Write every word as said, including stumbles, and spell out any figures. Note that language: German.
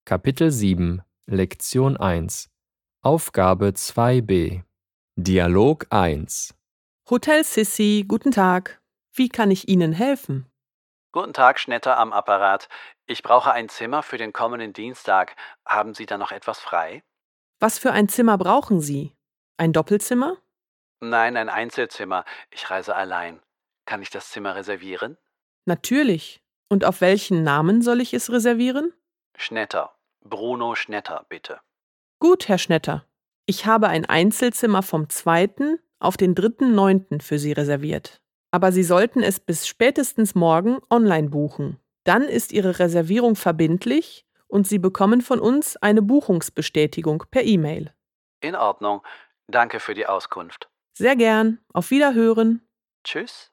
Kapitel sieben, Lektion eins. Aufgabe zwei b. Dialog eins. Hotel Sissi, guten Tag. Wie kann ich Ihnen helfen? Guten Tag, Schnetter am Apparat. Ich brauche ein Zimmer für den kommenden Dienstag. Haben Sie da noch etwas frei? Was für ein Zimmer brauchen Sie? Ein Doppelzimmer? Nein, ein Einzelzimmer. Ich reise allein. Kann ich das Zimmer reservieren? Natürlich. Und auf welchen Namen soll ich es reservieren? Schnetter. Bruno Schnetter, bitte. Gut, Herr Schnetter. Ich habe ein Einzelzimmer vom zweiten auf den dritten neunten für Sie reserviert. Aber Sie sollten es bis spätestens morgen online buchen. Dann ist Ihre Reservierung verbindlich und Sie bekommen von uns eine Buchungsbestätigung per E-Mail. In Ordnung. Danke für die Auskunft. Sehr gern. Auf Wiederhören. Tschüss.